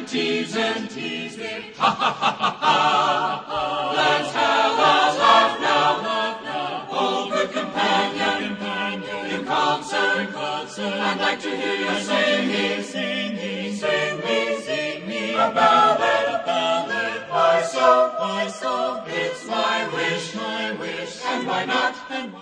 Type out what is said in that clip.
tease with ha ha ha ha ha. Let's have a laugh now, old good companion, in concert, I'd like to hear you sing me a ballad, why so, it's my wish, and why not,